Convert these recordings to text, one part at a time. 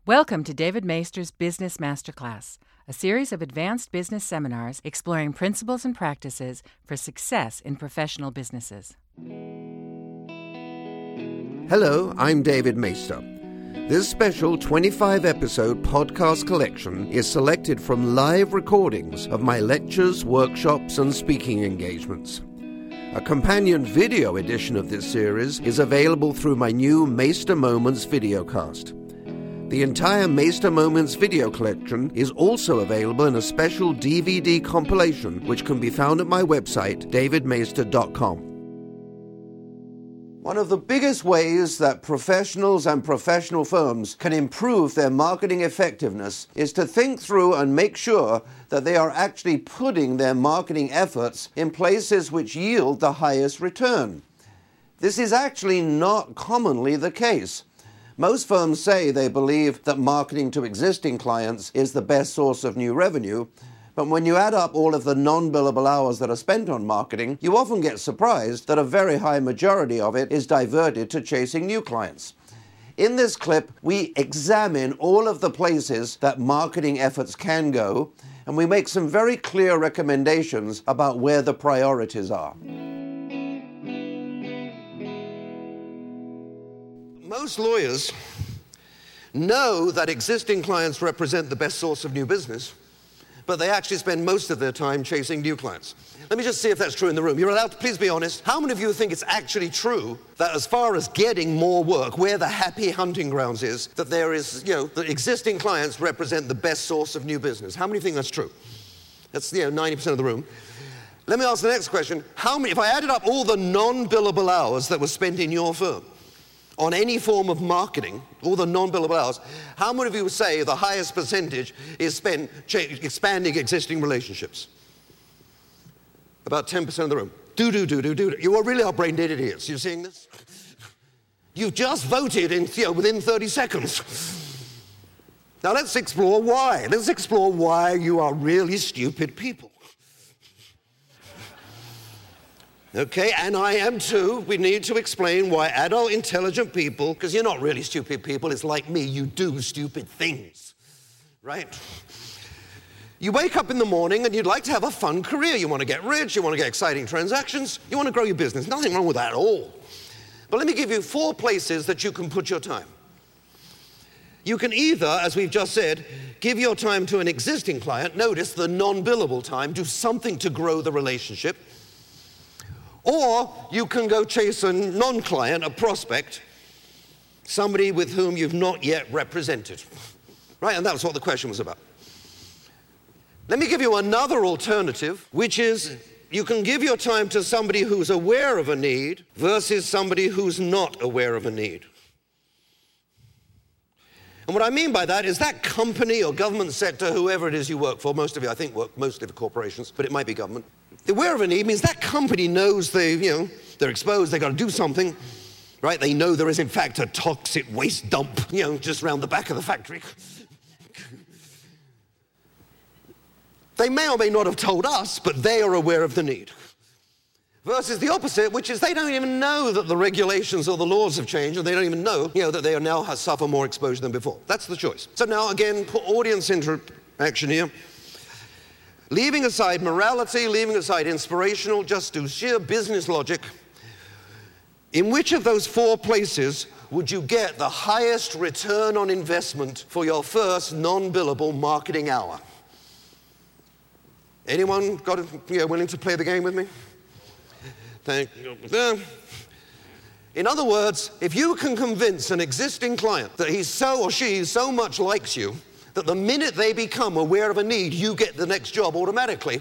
Welcome to David Maister's Business Masterclass, a series of advanced business seminars exploring principles and practices for success in professional businesses. Hello, I'm David Maister. This special 25-episode podcast collection is selected from live recordings of my lectures, workshops, and speaking engagements. A companion video edition of this series is available through my new Maister Moments videocast. The entire Maister Moments video collection is also available in a special DVD compilation which can be found at my website, davidmaister.com. One of the biggest ways that professionals and professional firms can improve their marketing effectiveness is to think through and make sure that they are actually putting their marketing efforts in places which yield the highest return. This is actually not commonly the case. Most firms say they believe that marketing to existing clients is the best source of new revenue, but when you add up all of the non-billable hours that are spent on marketing, you often get surprised that a very high majority of it is diverted to chasing new clients. In this clip, we examine all of the places that marketing efforts can go, and we make some very clear recommendations about where the priorities are. Most lawyers know that existing clients represent the best source of new business, but they actually spend most of their time chasing new clients. Let me just see if that's true in the room. You're allowed to please be honest. How many of you think it's actually true that as far as getting more work, where the happy hunting grounds is, that there is, that existing clients represent the best source of new business? How many think that's true? That's, 90% of the room. Let me ask the next question. How many, if I added up all the non-billable hours that were spent in your firm, on any form of marketing, all the non-billable hours, how many of you would say the highest percentage is spent expanding existing relationships? About 10% of the room. Do. You really are brain-dead idiots. You're seeing this? You just voted in, within 30 seconds. Now let's explore why. Let's explore why you are really stupid people. Okay, and I am too. We need to explain why adult, intelligent people, because you're not really stupid people, it's like me, you do stupid things, right? You wake up in the morning and you'd like to have a fun career. You want to get rich, you want to get exciting transactions, you want to grow your business. Nothing wrong with that at all. But let me give you 4 places that you can put your time. You can either, as we've just said, give your time to an existing client, notice the non-billable time, do something to grow the relationship. Or you can go chase a non-client, a prospect, somebody with whom you've not yet represented. Right? And that's what the question was about. Let me give you another alternative, which is you can give your time to somebody who's aware of a need versus somebody who's not aware of a need. And what I mean by that is that company or government sector, whoever it is you work for, most of you I think work mostly for corporations, but it might be government. Aware of a need means that company knows they're exposed, they've got to do something, right? They know there is in fact a toxic waste dump, just around the back of the factory. They may or may not have told us, but they are aware of the need. Versus the opposite, which is they don't even know that the regulations or the laws have changed, and they don't even know, that they are now suffer more exposure than before. That's the choice. So now, again, put audience into action here. Leaving aside morality, leaving aside inspirational, just do sheer business logic. In which of those 4 places would you get the highest return on investment for your first non-billable marketing hour? Anyone willing to play the game with me? Thank you. In other words, if you can convince an existing client that he so or she so much likes you, that the minute they become aware of a need, you get the next job automatically.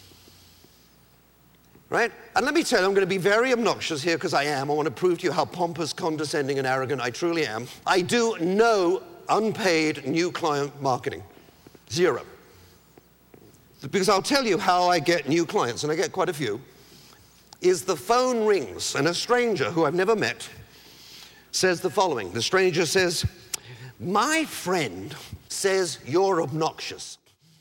Right? And let me tell you, I'm going to be very obnoxious here because I am. I want to prove to you how pompous, condescending, and arrogant I truly am. I do no unpaid new client marketing. 0. Because I'll tell you how I get new clients, and I get quite a few, is the phone rings and a stranger who I've never met says the following. The stranger says, "My friend says you're obnoxious.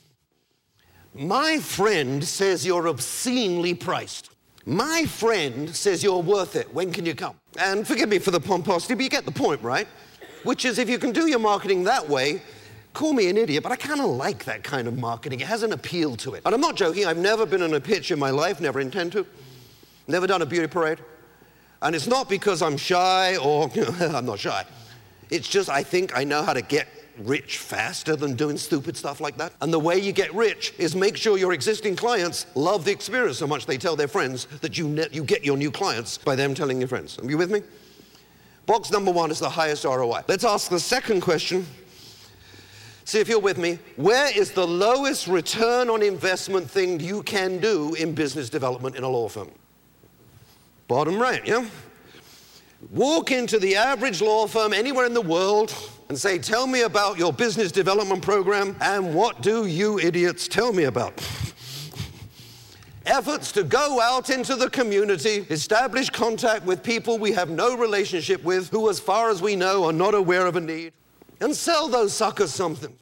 My friend says you're obscenely priced. My friend says you're worth it. When can you come?" And forgive me for the pomposity, but you get the point, right? which is if you can do your marketing that way, call me an idiot, but I kind of like that kind of marketing. It has an appeal to it. And I'm not joking. I've never been on a pitch in my life, never intend to. Never done a beauty parade. And it's not because I'm shy or, I'm not shy. It's just I think I know how to get rich faster than doing stupid stuff like that. And the way you get rich is make sure your existing clients love the experience so much they tell their friends that you get your new clients by them telling your friends. Are you with me? Box number 1 is the highest ROI. Let's ask the second question. See if you're with me. Where is the lowest return on investment thing you can do in business development in a law firm? Bottom right, yeah? Walk into the average law firm anywhere in the world and say, tell me about your business development program, and what do you idiots tell me about? Efforts to go out into the community, establish contact with people we have no relationship with, who as far as we know are not aware of a need, and sell those suckers something.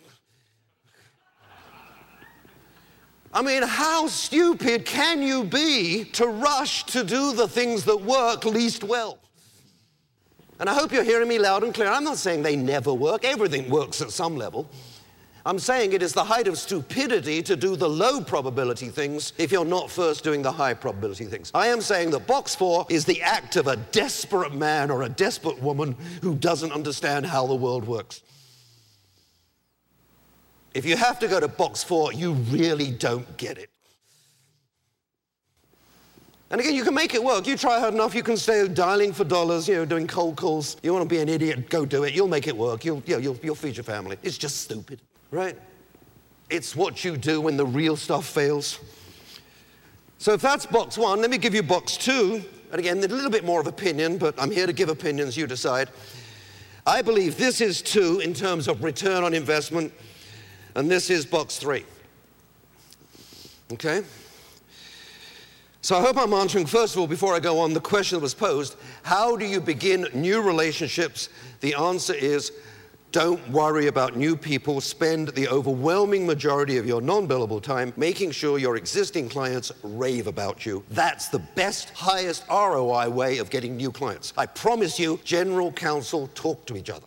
I mean, how stupid can you be to rush to do the things that work least well? And I hope you're hearing me loud and clear. I'm not saying they never work. Everything works at some level. I'm saying it is the height of stupidity to do the low probability things if you're not first doing the high probability things. I am saying that box 4 is the act of a desperate man or a desperate woman who doesn't understand how the world works. If you have to go to box 4, you really don't get it. And again, you can make it work. You try hard enough, you can stay dialing for dollars, doing cold calls. You want to be an idiot, go do it. You'll make it work. You'll feed your family. It's just stupid, right? It's what you do when the real stuff fails. So if that's box 1, let me give you box 2. And again, a little bit more of opinion, but I'm here to give opinions, you decide. I believe this is 2 in terms of return on investment, and this is box 3. Okay? So I hope I'm answering, first of all, before I go on, the question that was posed, how do you begin new relationships? The answer is, don't worry about new people. Spend the overwhelming majority of your non-billable time making sure your existing clients rave about you. That's the best, highest ROI way of getting new clients. I promise you, general counsel talk to each other.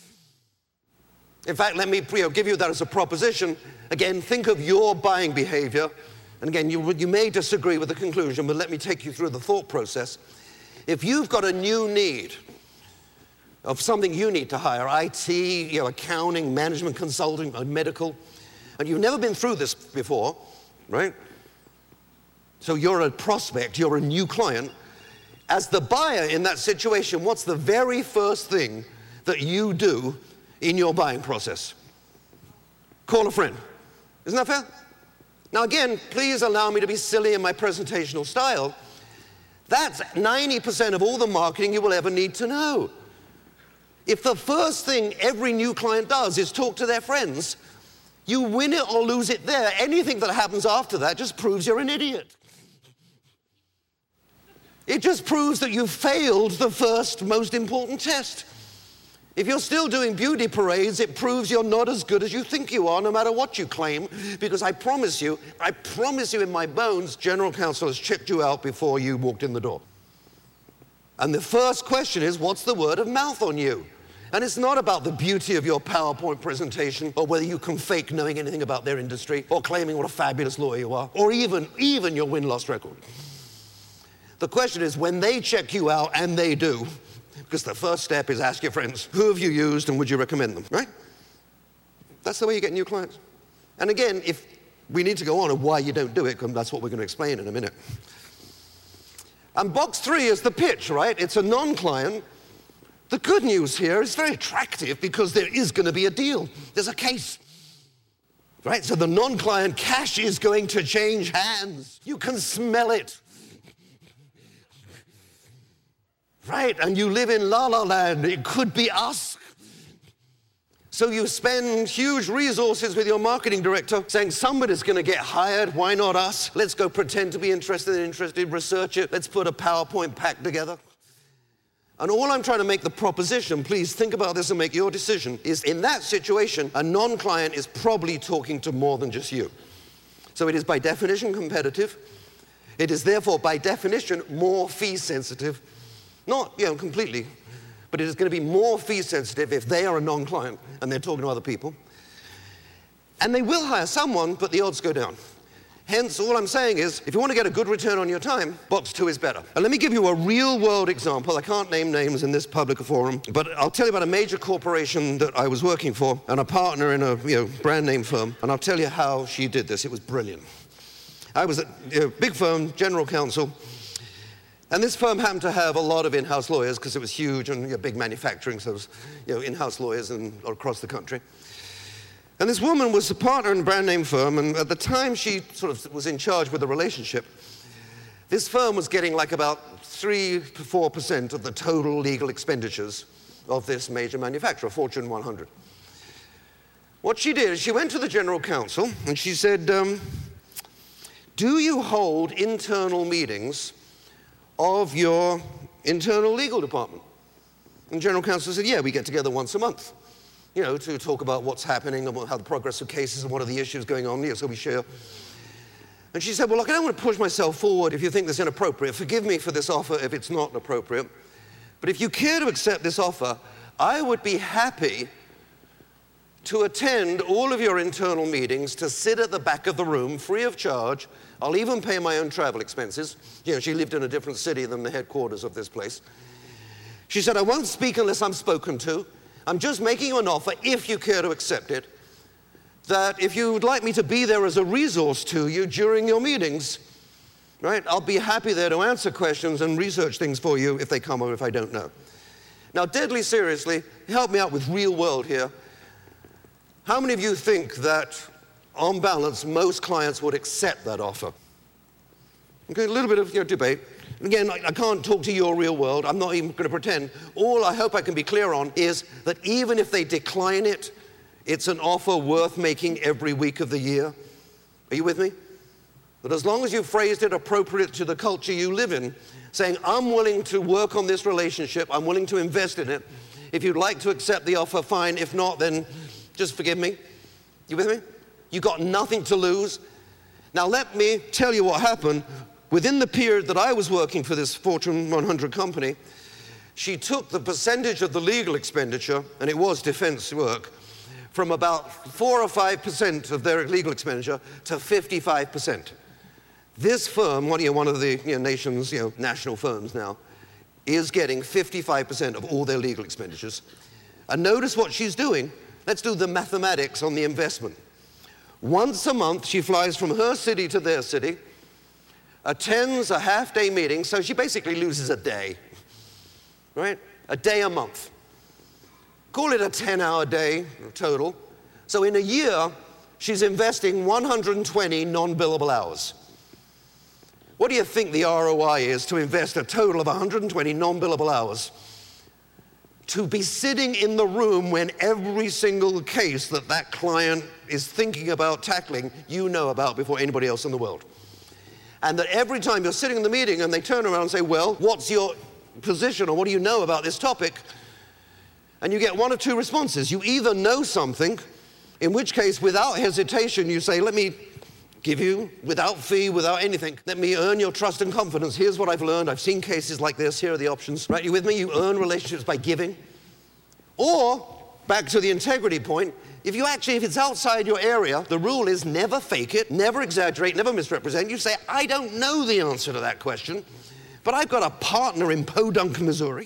In fact, let me give you that as a proposition. Again, think of your buying behavior. And again, you may disagree with the conclusion, but let me take you through the thought process. If you've got a new need of something you need to hire, IT, accounting, management consulting, medical, and you've never been through this before, right? So you're a prospect, you're a new client. As the buyer in that situation, what's the very first thing that you do in your buying process? Call a friend. Isn't that fair? Now again, please allow me to be silly in my presentational style. That's 90% of all the marketing you will ever need to know. If the first thing every new client does is talk to their friends, you win it or lose it there. Anything that happens after that just proves you're an idiot. It just proves that you failed the first most important test. If you're still doing beauty parades, it proves you're not as good as you think you are, no matter what you claim, because I promise you in my bones, general counsel has checked you out before you walked in the door. And the first question is, what's the word of mouth on you? And it's not about the beauty of your PowerPoint presentation, or whether you can fake knowing anything about their industry, or claiming what a fabulous lawyer you are, or even your win-loss record. The question is, when they check you out, and they do, because the first step is ask your friends, who have you used and would you recommend them, right? That's the way you get new clients. And again, if we need to go on and why you don't do it, because that's what we're going to explain in a minute. And box 3 is the pitch, right? It's a non-client. The good news here is very attractive because there is going to be a deal. There's a case, right? So the non-client cash is going to change hands. You can smell it. Right, and you live in La La Land. It could be us. So you spend huge resources with your marketing director saying somebody's going to get hired. Why not us? Let's go pretend to be interested, research it. Let's put a PowerPoint pack together. And all I'm trying to make the proposition, please think about this and make your decision, is in that situation, a non-client is probably talking to more than just you. So it is by definition competitive. It is therefore by definition more fee sensitive. Not, completely, but it is going to be more fee sensitive if they are a non-client and they're talking to other people. And they will hire someone, but the odds go down. Hence, all I'm saying is, if you want to get a good return on your time, box 2 is better. And let me give you a real-world example. I can't name names in this public forum, but I'll tell you about a major corporation that I was working for and a partner in a brand name firm, and I'll tell you how she did this. It was brilliant. I was at a big firm, general counsel, and this firm happened to have a lot of in-house lawyers because it was huge and big manufacturing, so it was in-house lawyers across the country. And this woman was a partner in a brand name firm, and at the time she sort of was in charge with the relationship, this firm was getting like about 3 to 4% of the total legal expenditures of this major manufacturer, Fortune 100. What she did is she went to the general counsel and she said, do you hold internal meetings of your internal legal department? And the general counsel said, yeah, we get together once a month, to talk about what's happening and how the progress of cases and what are the issues going on, so we share. And she said, well, look, I don't want to push myself forward if you think this is inappropriate. Forgive me for this offer if it's not appropriate. But if you care to accept this offer, I would be happy to attend all of your internal meetings, to sit at the back of the room free of charge. I'll even pay my own travel expenses. She lived in a different city than the headquarters of this place. She said, I won't speak unless I'm spoken to. I'm just making you an offer, if you care to accept it, that if you would like me to be there as a resource to you during your meetings, right, I'll be happy there to answer questions and research things for you if they come or if I don't know. Now, deadly seriously, help me out with real world here. How many of you think that, on balance, most clients would accept that offer? Okay, a little bit of debate. Again, I can't talk to your real world. I'm not even going to pretend. All I hope I can be clear on is that even if they decline it, it's an offer worth making every week of the year. Are you with me? But as long as you've phrased it appropriate to the culture you live in, saying, I'm willing to work on this relationship, I'm willing to invest in it. If you'd like to accept the offer, fine. If not, then just forgive me. You with me? You got nothing to lose. Now let me tell you what happened. Within the period that I was working for this Fortune 100 company, she took the percentage of the legal expenditure, and it was defense work, from about 4 or 5% of their legal expenditure to 55%. This firm, one of the nation's national firms now, is getting 55% of all their legal expenditures. And notice what she's doing. Let's do the mathematics on the investment. Once a month, she flies from her city to their city, attends a half-day meeting, so she basically loses a day, right? A day a month. Call it a 10-hour day total. So in a year, she's investing 120 non-billable hours. What do you think the ROI is to invest a total of 120 non-billable hours? To be sitting in the room when every single case that client is thinking about tackling, you know about before anybody else in the world. And that every time you're sitting in the meeting and they turn around and say, well, what's your position or what do you know about this topic? And you get one of two responses. You either know something, in which case, without hesitation, you say, let me give you, without fee, without anything, let me earn your trust and confidence. Here's what I've learned. I've seen cases like this. Here are the options. Right, you with me? You earn relationships by giving. Or, back to the integrity point, if it's outside your area, the rule is never fake it, never exaggerate, never misrepresent. You say, I don't know the answer to that question, but I've got a partner in Podunk, Missouri,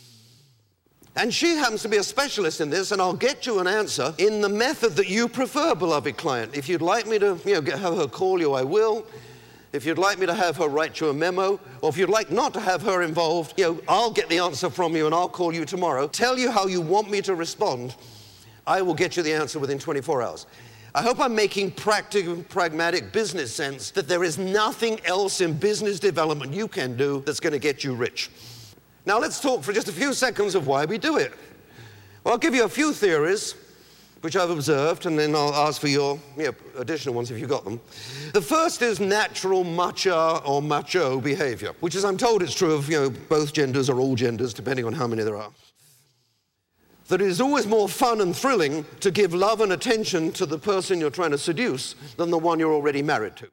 and she happens to be a specialist in this, and I'll get you an answer in the method that you prefer, beloved client. If you'd like me to have her call you, I will. If you'd like me to have her write you a memo, or if you'd like not to have her involved, I'll get the answer from you and I'll call you tomorrow, tell you how you want me to respond. I will get you the answer within 24 hours. I hope I'm making practical, pragmatic business sense that there is nothing else in business development you can do that's going to get you rich. Now let's talk for just a few seconds of why we do it. Well, I'll give you a few theories which I've observed, and then I'll ask for your additional ones if you've got them. The first is natural macho or macho behavior, which is, I'm told, it's true of both genders or all genders, depending on how many there are. That it is always more fun and thrilling to give love and attention to the person you're trying to seduce than the one you're already married to.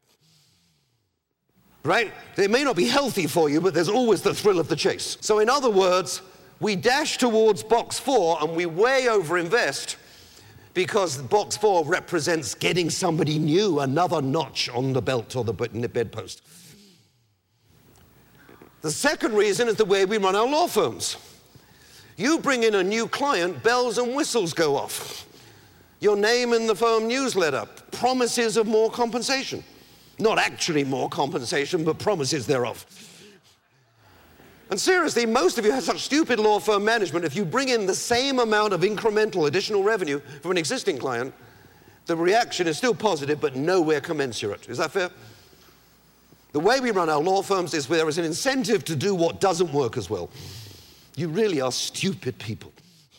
Right? It may not be healthy for you, but there's always the thrill of the chase. So in other words, we dash towards box 4 and we way overinvest because box 4 represents getting somebody new, another notch on the belt or the bedpost. The second reason is the way we run our law firms. You bring in a new client, bells and whistles go off. Your name in the firm newsletter, promises of more compensation. Not actually more compensation, but promises thereof. And seriously, most of you have such stupid law firm management, if you bring in the same amount of incremental additional revenue from an existing client, the reaction is still positive, but nowhere commensurate. Is that fair? The way we run our law firms is where there is an incentive to do what doesn't work as well. You really are stupid people.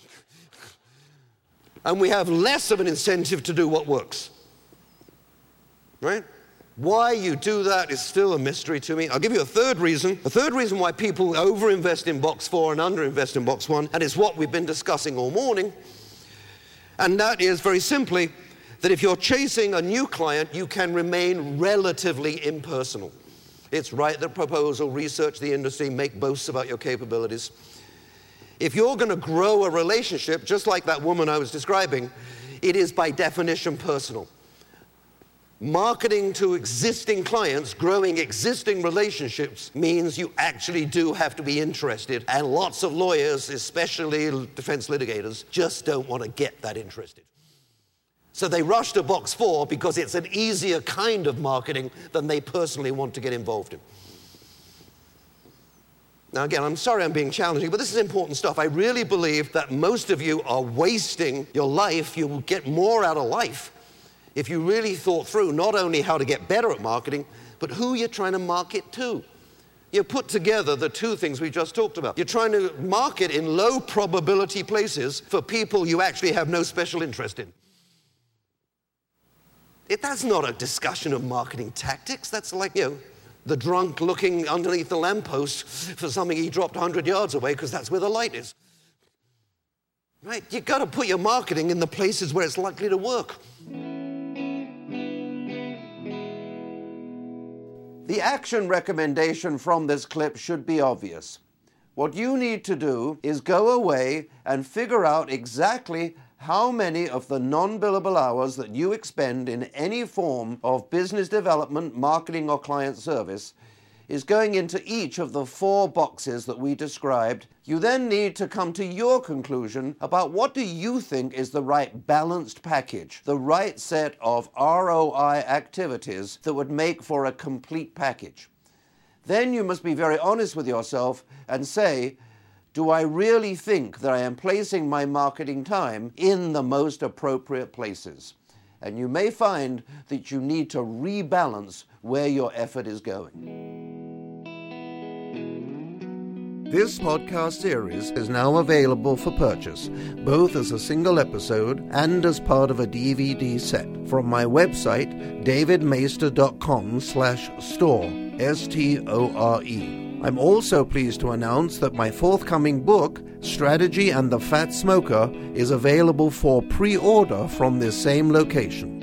And we have less of an incentive to do what works. Right? Why you do that is still a mystery to me. I'll give you a third reason. A third reason why people overinvest in box 4 and underinvest in box 1, and it's what we've been discussing all morning. And that is very simply that if you're chasing a new client, you can remain relatively impersonal. It's write the proposal, research the industry, make boasts about your capabilities. If you're going to grow a relationship, just like that woman I was describing, it is by definition personal. Marketing to existing clients, growing existing relationships, means you actually do have to be interested, and lots of lawyers, especially defense litigators, just don't want to get that interested. So they rush to box 4 because it's an easier kind of marketing than they personally want to get involved in. Now again, I'm sorry I'm being challenging, but this is important stuff. I really believe that most of you are wasting your life. You will get more out of life if you really thought through not only how to get better at marketing, but who you're trying to market to. You put together the two things we just talked about. You're trying to market in low probability places for people you actually have no special interest in. That's not a discussion of marketing tactics. That's like, the drunk looking underneath the lamppost for something he dropped 100 yards away because that's where the light is. Right? You've got to put your marketing in the places where it's likely to work. The action recommendation from this clip should be obvious. What you need to do is go away and figure out exactly how many of the non-billable hours that you expend in any form of business development, marketing, or client service is going into each of the 4 boxes that we described. You then need to come to your conclusion about what do you think is the right balanced package, the right set of ROI activities that would make for a complete package. Then you must be very honest with yourself and say, do I really think that I am placing my marketing time in the most appropriate places? And you may find that you need to rebalance where your effort is going. This podcast series is now available for purchase, both as a single episode and as part of a DVD set from my website, davidmaister.com/store, S-T-O-R-E. I'm also pleased to announce that my forthcoming book, Strategy and the Fat Smoker, is available for pre-order from this same location.